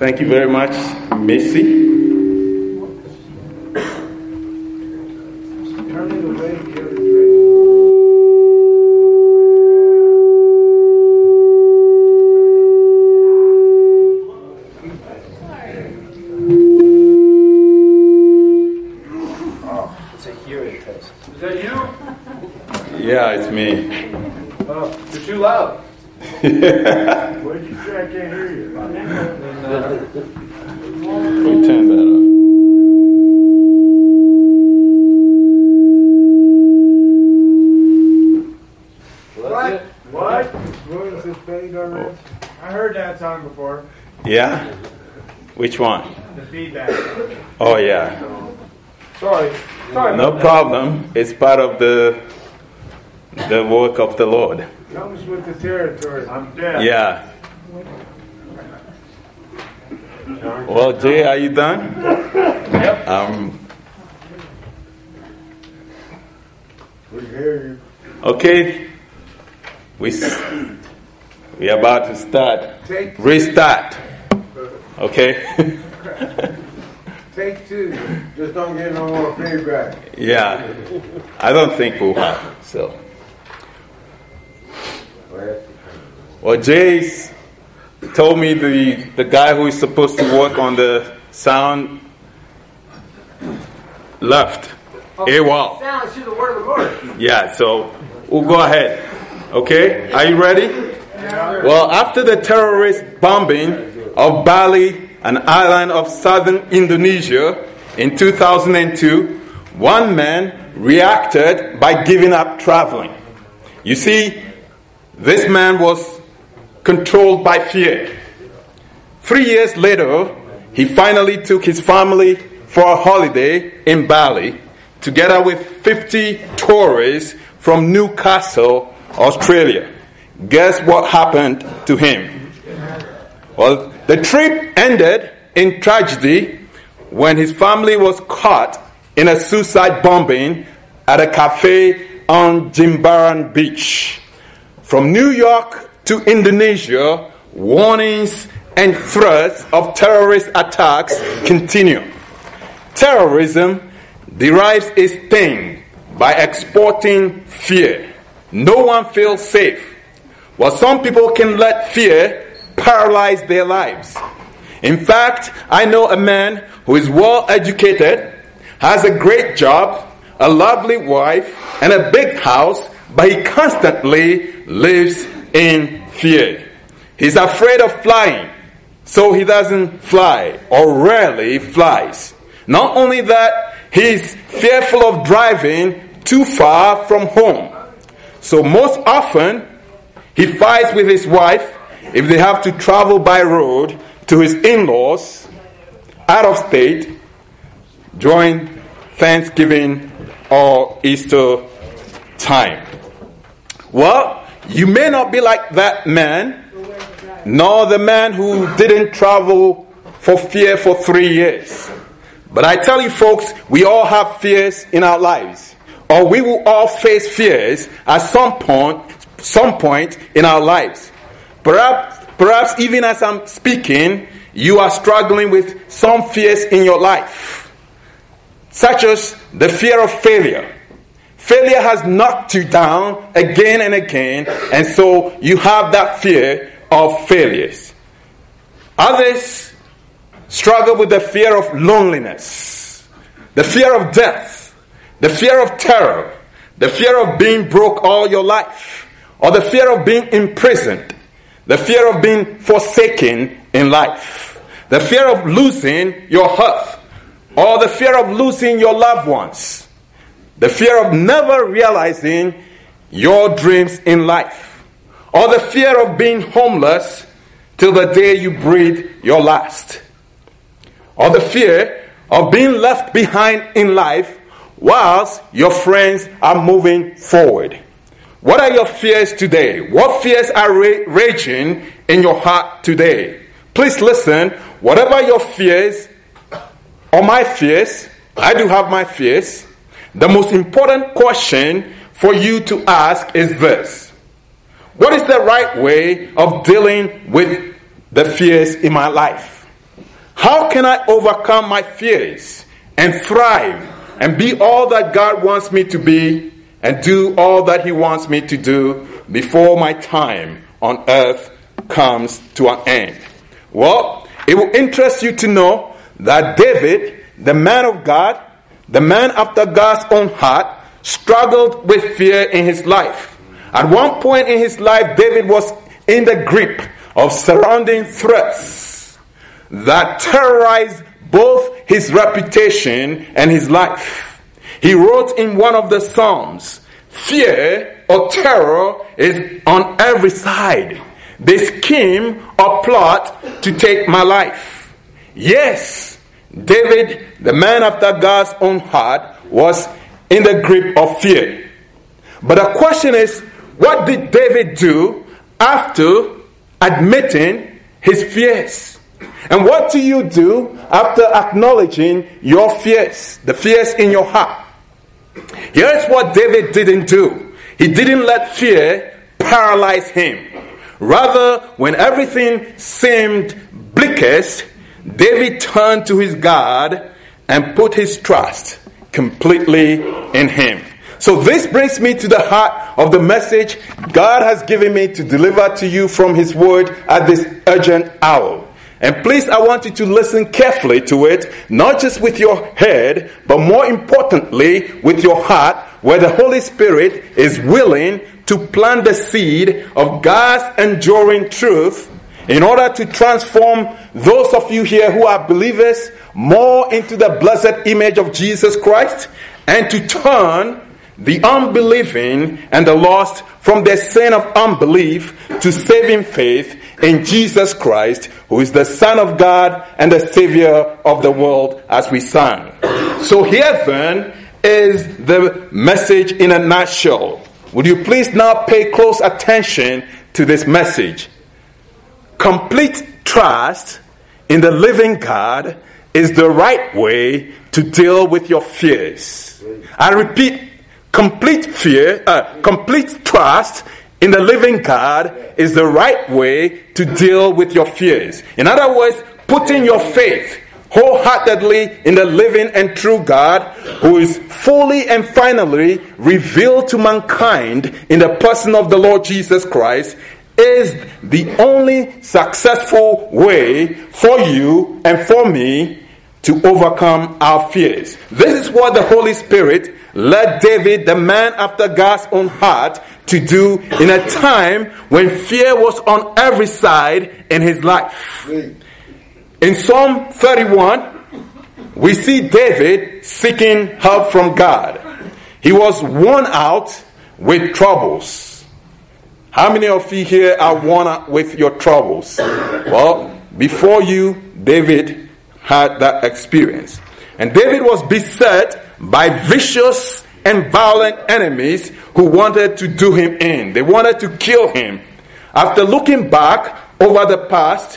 Thank you very much, Missy. Yeah, it's me. Oh, you're too loud. What did you say? I can't hear you. We turn that up. What? What? What is this fade already? I heard that song before. Yeah? Which one? The feedback. Oh, yeah. Sorry. No problem. It's part of the work of the Lord. Comes with the territory. I'm dead. Yeah. Well, Jay, are you done? Yep. We hear you. Okay. We are about to start. Restart. Okay? Take two. Just don't get no more feedback. Yeah. I don't think we'll have. So. Well, Jay's told me the guy who is supposed to work on the sound left. AWOL. Sound to the word of the Lord. Yeah, so we'll go ahead. Okay? Are you ready? Yeah. Well, after the terrorist bombing of Bali, an island of southern Indonesia, in 2002, one man reacted by giving up traveling. You see, this man was controlled by fear. 3 years later, he finally took his family for a holiday in Bali, together with 50 tourists from Newcastle, Australia. Guess what happened to him? Well, the trip ended in tragedy when his family was caught in a suicide bombing at a cafe on Jimbaran Beach. From New York to Indonesia, warnings and threats of terrorist attacks continue. Terrorism derives its sting by exporting fear. No one feels safe. Well, some people can let fear paralyze their lives. In fact, I know a man who is well educated, has a great job, a lovely wife, and a big house, but he constantly lives in fear. He's afraid of flying, so he doesn't fly or rarely flies. Not only that, he's fearful of driving too far from home. So most often, he fights with his wife if they have to travel by road to his in-laws out of state during Thanksgiving or Easter time. Well, you may not be like that man, nor the man who didn't travel for fear for 3 years. But I tell you folks, we all have fears in our lives, or we will all face fears at some point in our lives. Perhaps even as I'm speaking, you are struggling with some fears in your life, such as the fear of failure. Failure has knocked you down again and again, and so you have that fear of failures. Others struggle with the fear of loneliness, the fear of death, the fear of terror, the fear of being broke all your life, or the fear of being imprisoned, the fear of being forsaken in life, the fear of losing your health, or the fear of losing your loved ones, the fear of never realizing your dreams in life, or the fear of being homeless till the day you breathe your last, or the fear of being left behind in life whilst your friends are moving forward. What are your fears today? What fears are raging in your heart today? Please listen. Whatever your fears or my fears, I do have my fears. The most important question for you to ask is this: what is the right way of dealing with the fears in my life? How can I overcome my fears and thrive and be all that God wants me to be and do all that he wants me to do before my time on earth comes to an end? Well, it will interest you to know that David, the man of God, the man after God's own heart, struggled with fear in his life. At one point in his life, David was in the grip of surrounding threats that terrorized both his reputation and his life. He wrote in one of the Psalms, "Fear or terror is on every side. They scheme or plot to take my life." Yes, David, the man after God's own heart, was in the grip of fear. But the question is, what did David do after admitting his fears? And what do you do after acknowledging your fears, the fears in your heart? Here's what David didn't do. He didn't let fear paralyze him. Rather, when everything seemed bleakest, David turned to his God and put his trust completely in him. So this brings me to the heart of the message God has given me to deliver to you from his word at this urgent hour. And please, I want you to listen carefully to it, not just with your head, but more importantly, with your heart, where the Holy Spirit is willing to plant the seed of God's enduring truth in order to transform those of you here who are believers more into the blessed image of Jesus Christ, and to turn the unbelieving and the lost from their sin of unbelief to saving faith in Jesus Christ, who is the Son of God and the Savior of the world, as we sang. So here then is the message in a nutshell. Would you please now pay close attention to this message? Complete trust in the living God is the right way to deal with your fears. I repeat, complete trust in the living God is the right way to deal with your fears. In other words, putting your faith wholeheartedly in the living and true God, who is fully and finally revealed to mankind in the person of the Lord Jesus Christ, is the only successful way for you and for me to overcome our fears. This is what the Holy Spirit led David, the man after God's own heart, to do in a time when fear was on every side in his life. In Psalm 31, we see David seeking help from God. He was worn out with troubles. How many of you here are worn out with your troubles? Well, before you, David had that experience. And David was beset by vicious and violent enemies who wanted to do him in. They wanted to kill him. After looking back over the past,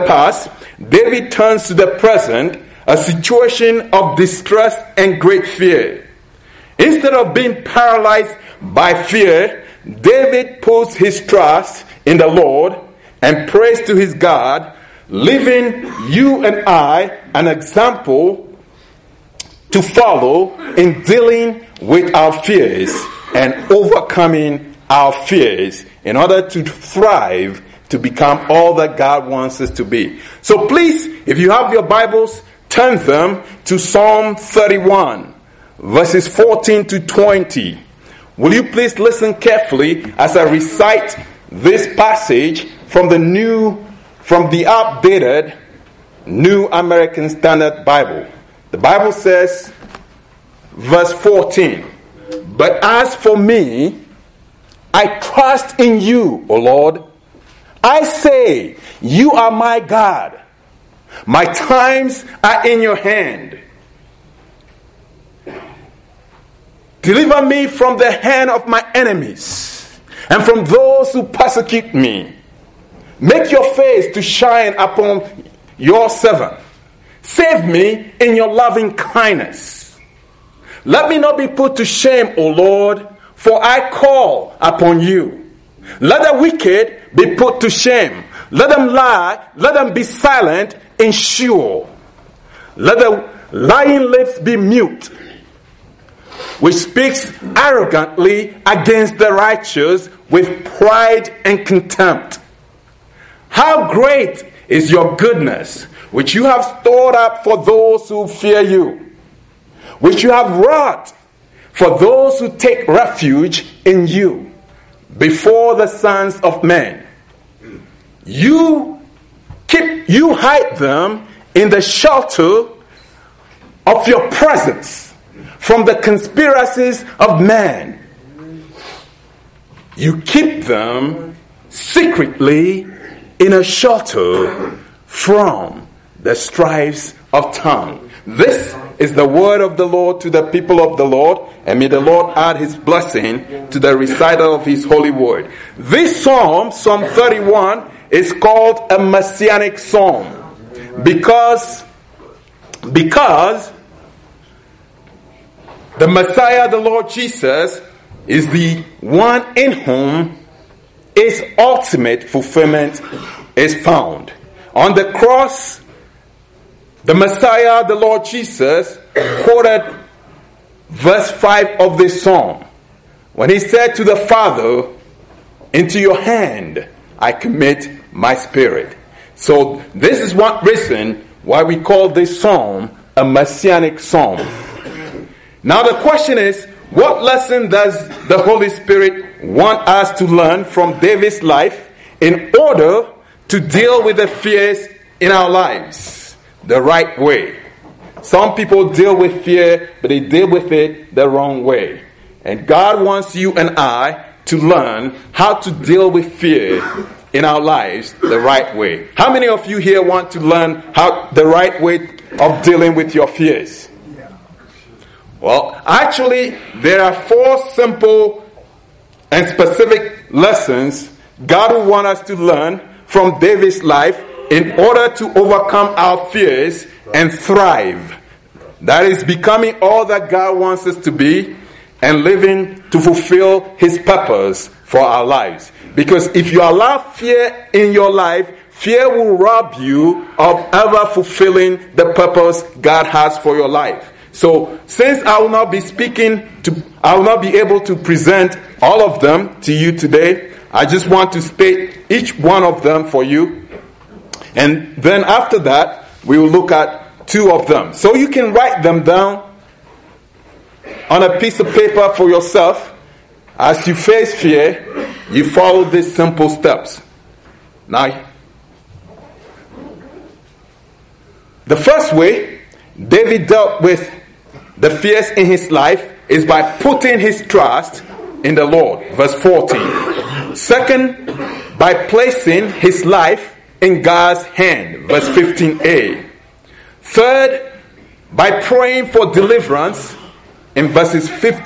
David turns to the present, a situation of distress and great fear. Instead of being paralyzed by fear, David puts his trust in the Lord and prays to his God, leaving you and I an example to follow in dealing with our fears and overcoming our fears in order to thrive, to become all that God wants us to be. So please, if you have your Bibles, turn them to Psalm 31, verses 14 to 20. Will you please listen carefully as I recite this passage from the updated New American Standard Bible. The Bible says, verse 14, "But as for me, I trust in you, O Lord. I say, you are my God. My times are in your hand. Deliver me from the hand of my enemies and from those who persecute me. Make your face to shine upon your servant. Save me in your loving kindness. Let me not be put to shame, O Lord, for I call upon you. Let the wicked be put to shame. Let them lie, let them be silent in Sheol. Let the lying lips be mute, which speaks arrogantly against the righteous with pride and contempt. How great is your goodness, which you have stored up for those who fear you, which you have wrought for those who take refuge in you before the sons of men. You hide them in the shelter of your presence from the conspiracies of man. You keep them secretly in a shelter from the strifes of tongue. This is the word of the Lord to the people of the Lord, and may the Lord add his blessing to the recital of his holy word. This psalm, Psalm 31, is called a messianic psalm because the Messiah, the Lord Jesus, is the one in whom its ultimate fulfillment is found. On the cross, the Messiah, the Lord Jesus, quoted verse 5 of this psalm when he said to the Father, "Into your hand I commit my spirit." So this is one reason why we call this psalm a messianic psalm. Now the question is, what lesson does the Holy Spirit want us to learn from David's life in order to deal with the fears in our lives the right way? Some people deal with fear, but they deal with it the wrong way. And God wants you and I to learn how to deal with fear in our lives the right way. How many of you here want to learn how the right way of dealing with your fears? Well, actually, there are 4 simple and specific lessons God will want us to learn from David's life in order to overcome our fears and thrive. That is, becoming all that God wants us to be and living to fulfill his purpose for our lives. Because if you allow fear in your life, fear will rob you of ever fulfilling the purpose God has for your life. So, since I will not be able to present all of them to you today, I just want to state each one of them for you. And then after that, we will look at 2 of them. So you can write them down on a piece of paper for yourself. As you face fear, you follow these simple steps. Now, the first way David dealt with the fears in his life is by putting his trust in the Lord. Verse 14. Second, by placing his life in God's hand. Verse 15a. Third, by praying for deliverance in verses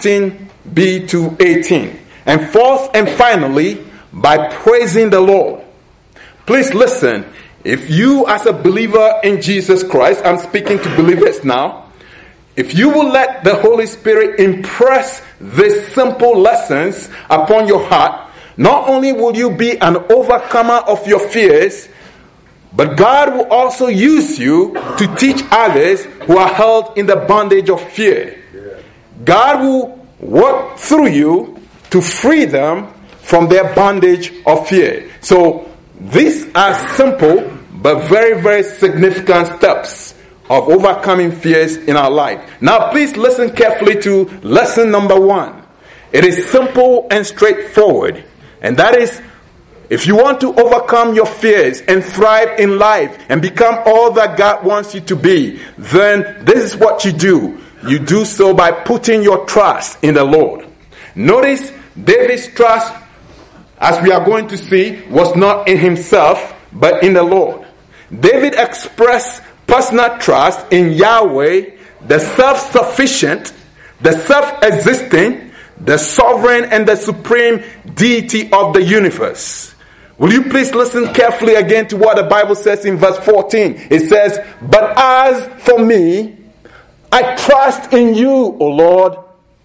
15b to 18. And fourth and finally, by praising the Lord. Please listen. If you as a believer in Jesus Christ, I'm speaking to believers now, if you will let the Holy Spirit impress these simple lessons upon your heart, not only will you be an overcomer of your fears, but God will also use you to teach others who are held in the bondage of fear. God will work through you to free them from their bondage of fear. So these are simple but very, very significant steps of overcoming fears in our life. Now please listen carefully to lesson number 1. It is simple and straightforward. And that is, if you want to overcome your fears and thrive in life and become all that God wants you to be, then this is what you do. You do so by putting your trust in the Lord. Notice David's trust, as we are going to see, was not in himself, but in the Lord. David expressed personal trust in Yahweh, the self-sufficient, the self-existing, the sovereign and the supreme deity of the universe. Will you please listen carefully again to what the Bible says in verse 14? It says, "But as for me, I trust in you, O Lord.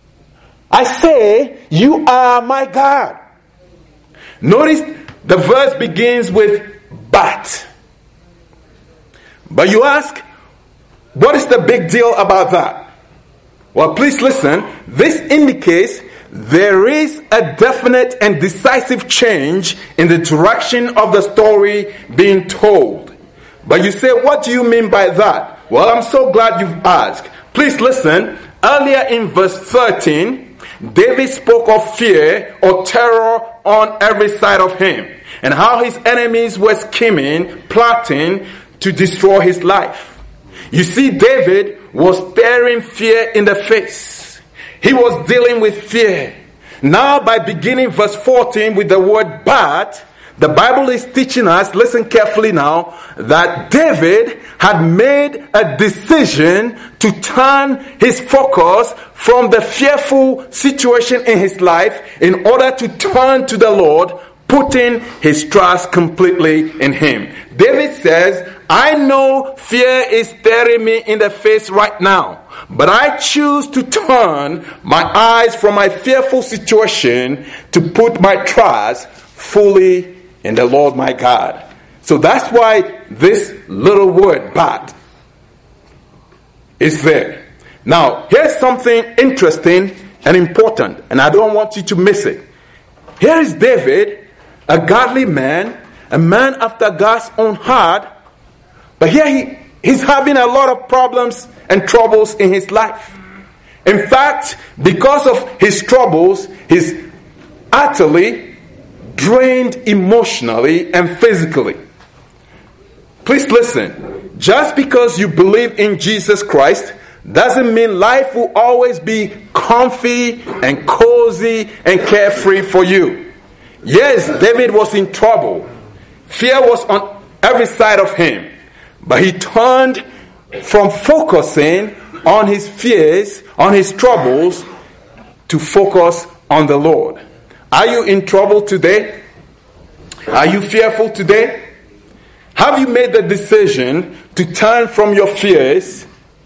I say, you are my God." Notice the verse begins with but. But you ask, What is the big deal about that? Well, please listen. This indicates there is a definite and decisive change in the direction of the story being told. But you say, what do you mean by that? Well, I'm so glad you've asked. Please listen. Earlier in verse 13, David spoke of fear or terror on every side of him, and how his enemies were scheming, plotting to destroy his life. You see, David was staring fear in the face. He was dealing with fear. Now, by beginning verse 14 with the word but, the Bible is teaching us, listen carefully now, that David had made a decision to turn his focus from the fearful situation in his life in order to turn to the Lord, putting his trust completely in him. David says, I know fear is staring me in the face right now, but I choose to turn my eyes from my fearful situation to put my trust fully in the Lord my God. So that's why this little word, but, is there. Now, here's something interesting and important, and I don't want you to miss it. Here is David, a godly man, a man after God's own heart, but here he's having a lot of problems and troubles in his life. In fact, because of his troubles, he's utterly drained emotionally and physically. Please listen. Just because you believe in Jesus Christ doesn't mean life will always be comfy and cozy and carefree for you. Yes, David was in trouble. Fear was on every side of him. But he turned from focusing on his fears, on his troubles, to focus on the Lord. Are you in trouble today? Are you fearful today? Have you made the decision to turn from your fears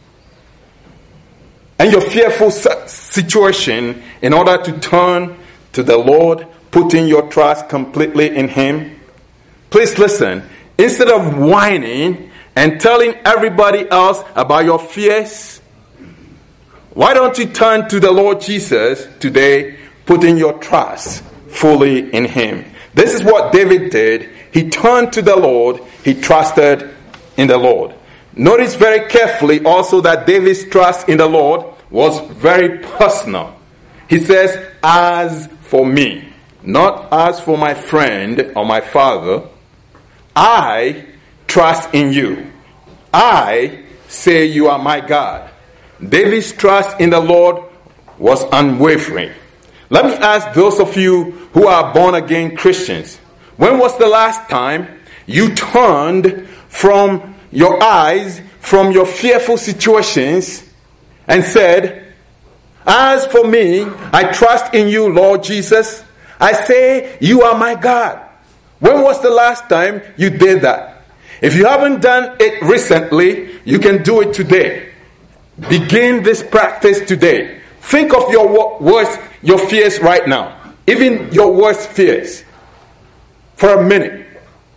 and your fearful situation in order to turn to the Lord, putting your trust completely in Him? Please listen. Instead of whining and telling everybody else about your fears, why don't you turn to the Lord Jesus today, putting your trust fully in Him? This is what David did. He turned to the Lord. He trusted in the Lord. Notice very carefully also that David's trust in the Lord was very personal. He says, as for me, not as for my friend or my father, I trust in you. I say you are my God. David's trust in the Lord was unwavering. Let me ask those of you who are born-again Christians, when was the last time you turned from your eyes, from your fearful situations, and said, as for me, I trust in you, Lord Jesus. I say you are my God. When was the last time you did that? If you haven't done it recently, you can do it today. Begin this practice today. Think of your fears right now. Even your worst fears. For a minute.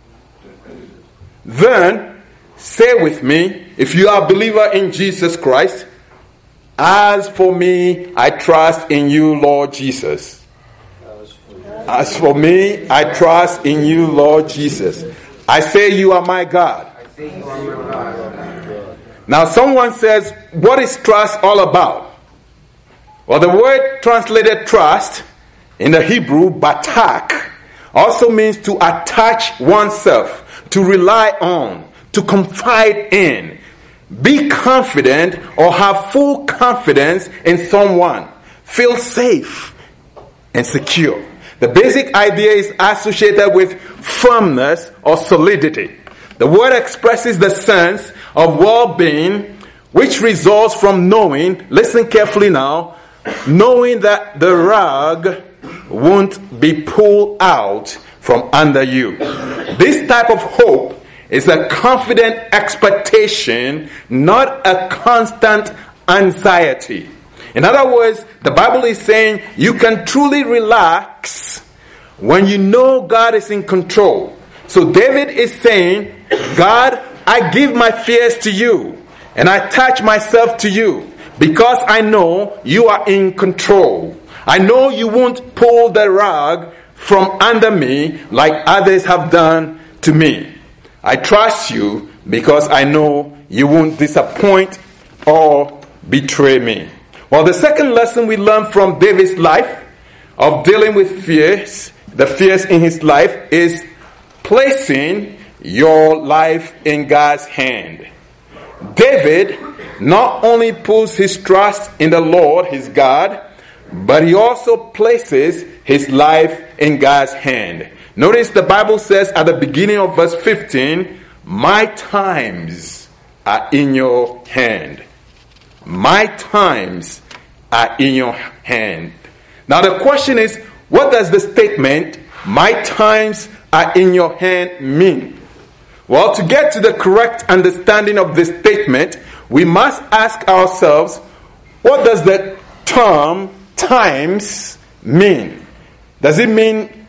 Then, say with me, if you are a believer in Jesus Christ, as for me, I trust in you, Lord Jesus. As for me, I trust in you, Lord Jesus. I say you are my God. Now someone says, what is trust all about? Well, the word translated trust in the Hebrew, batak, also means to attach oneself, to rely on, to confide in, be confident or have full confidence in someone, feel safe and secure. The basic idea is associated with firmness or solidity. The word expresses the sense of well-being which results from knowing, listen carefully now, knowing that the rug won't be pulled out from under you. This type of hope is a confident expectation, not a constant anxiety. In other words, the Bible is saying you can truly relax when you know God is in control. So David is saying, God, I give my fears to you, and I attach myself to you because I know you are in control. I know you won't pull the rug from under me like others have done to me. I trust you because I know you won't disappoint or betray me. Well, the second lesson we learn from David's life of dealing with fears, the fears in his life, is placing your life in God's hand. David not only puts his trust in the Lord, his God, but he also places his life in God's hand. Notice the Bible says at the beginning of verse 15, my times are in your hand. My times are in your hand. Now the question is, what does the statement, my times are in your hand, mean? Well, to get to the correct understanding of this statement, we must ask ourselves, what does the term times mean? Does it mean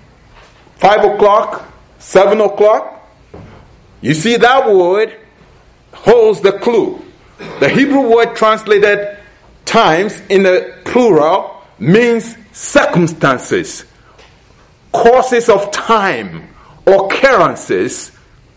5 o'clock, 7 o'clock? You see, that word holds the clue. The Hebrew word translated times in the plural means circumstances, courses of time, occurrences,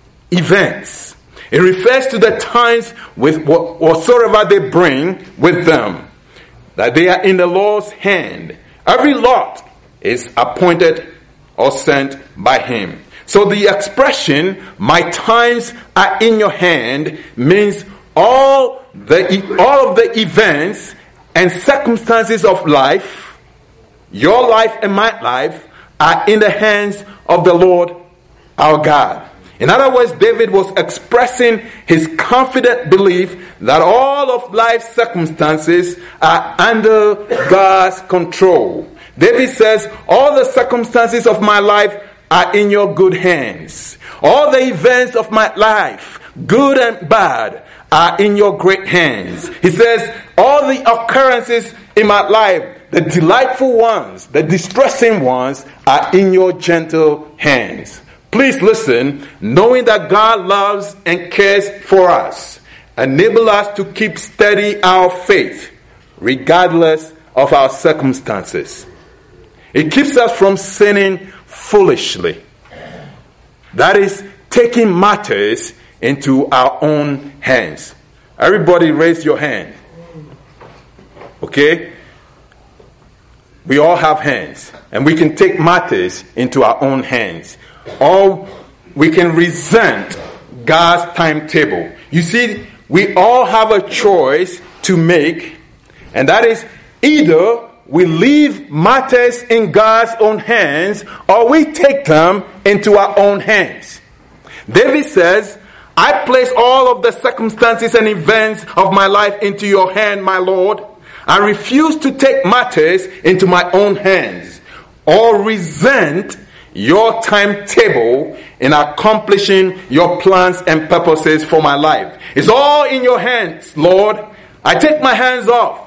events. It refers to the times with whatsoever they bring with them, that they are in the Lord's hand. Every lot is appointed or sent by him. So the expression, my times are in your hand, means all of the events and circumstances of life, your life and my life, are in the hands of the Lord our God. In other words, David was expressing his confident belief that all of life's circumstances are under God's control. David says, all the circumstances of my life are in your good hands. All the events of my life, good and bad, are in your great hands. He says, all the occurrences in my life, the delightful ones, the distressing ones, are in your gentle hands. Please listen, knowing that God loves and cares for us, enable us to keep steady our faith, regardless of our circumstances. It keeps us from sinning foolishly. That is, taking matters into our own hands. Everybody raise your hand. Okay? We all have hands, and we can take matters into our own hands. Or we can resent God's timetable. You see, we all have a choice to make, and that is either we leave matters in God's own hands or we take them into our own hands. David says, I place all of the circumstances and events of my life into your hand, my Lord. I refuse to take matters into my own hands or resent your timetable in accomplishing your plans and purposes for my life. It's all in your hands, Lord. I take my hands off.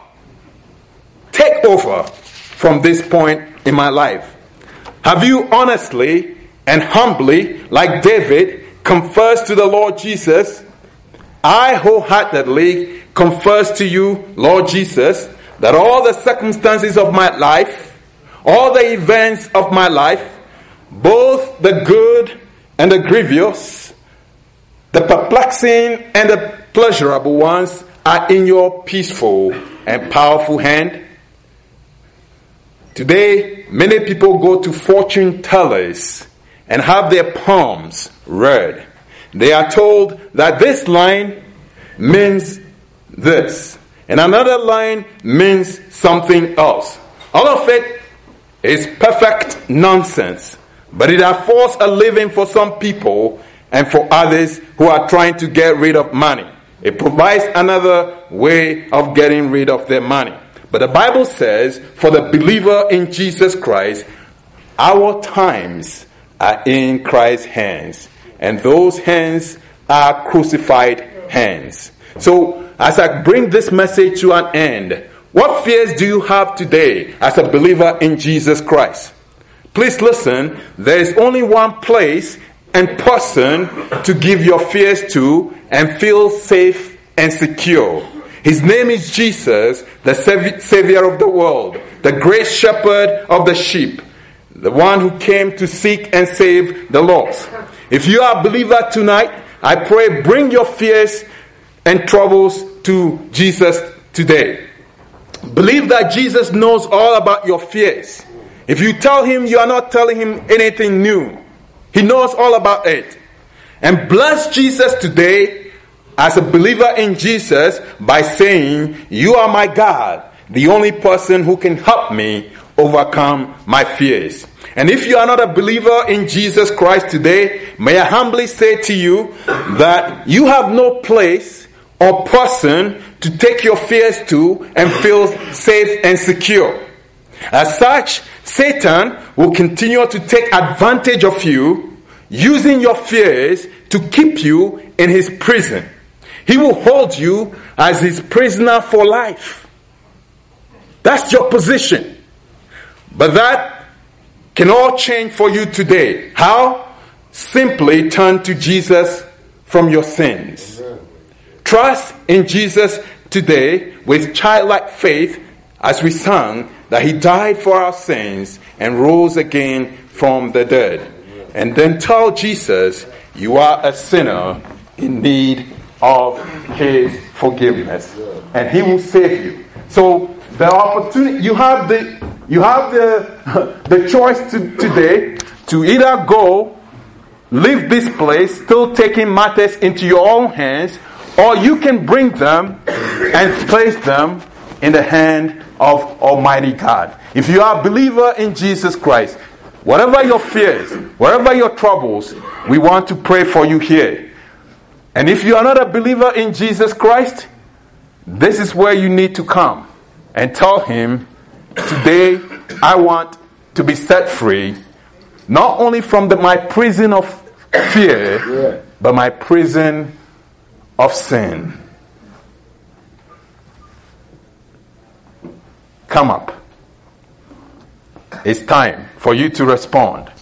Take over from this point in my life. Have you honestly and humbly, like David, confessed to the Lord Jesus? I wholeheartedly confess to you, Lord Jesus, that all the circumstances of my life, all the events of my life, both the good and the grievous, the perplexing and the pleasurable ones, are in your peaceful and powerful hand. Today, many people go to fortune tellers and have their palms read. They are told that this line means this, and another line means something else. All of it is perfect nonsense, but it affords a living for some people and for others who are trying to get rid of money. It provides another way of getting rid of their money. But the Bible says, for the believer in Jesus Christ, our times are in Christ's hands, and those hands are crucified hands. So, as I bring this message to an end, what fears do you have today as a believer in Jesus Christ? Please listen, there is only one place and person to give your fears to and feel safe and secure. His name is Jesus, the Savior of the world, the great shepherd of the sheep, the one who came to seek and save the lost. If you are a believer tonight, I pray bring your fears and troubles to Jesus today. Believe that Jesus knows all about your fears. If you tell him, you are not telling him anything new. He knows all about it. And bless Jesus today as a believer in Jesus by saying, you are my God, the only person who can help me overcome my fears. And if you are not a believer in Jesus Christ today, may I humbly say to you that you have no place or person to take your fears to and feel safe and secure. As such, Satan will continue to take advantage of you, using your fears to keep you in his prison. He will hold you as his prisoner for life. That's your position. But that can all change for you today. How? Simply turn to Jesus from your sins. Trust in Jesus today with childlike faith, as we sang that he died for our sins and rose again from the dead. And then tell Jesus you are a sinner in need of his forgiveness, and he will save you. So the opportunity you have the choice today to either go, leave this place, still taking matters into your own hands, or you can bring them and place them in the hand of Almighty God. If you are a believer in Jesus Christ, whatever your fears, whatever your troubles, we want to pray for you here. And if you are not a believer in Jesus Christ, this is where you need to come and tell him, today I want to be set free, not only from my prison of fear, but my prison of sin. Come up. It's time for you to respond.